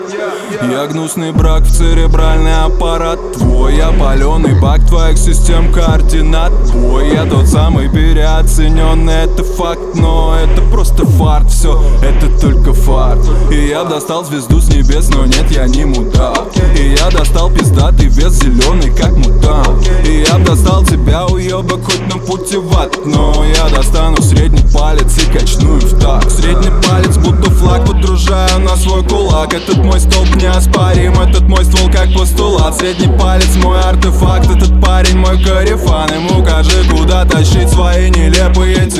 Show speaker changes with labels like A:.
A: Я гнусный брак в церебральный аппарат твой, я паленый бак твоих систем координат твой. Я тот самый переоцененный, это факт, но это просто фарт. Все, это только фарт. И я достал звезду с небес, но нет, я не мудак. И я достал пиздатый вес зеленый, как мутант. И я достал тебя, уебок, хоть на пути в ад. Но я достану средний палец и качну им в так. Средний палец будто флаг водружаю на свой кулак. Этот мой столб неоспорим, этот мой ствол как постулат. Средний палец мой артефакт, этот парень мой корефан. Ему кажи, куда тащить свои нелепые